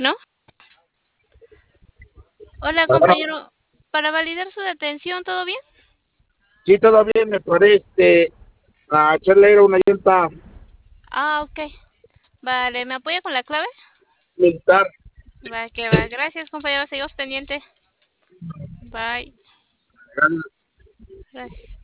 Bueno, hola Bueno, compañero. Para validar su detención, ¿todo bien? sí, todo bien, me parece a echarle una llanta Ah, ok. Vale, ¿me apoya con la clave? militar. Va, que va. Gracias, compañero. Seguimos pendiente. Bye. Gracias.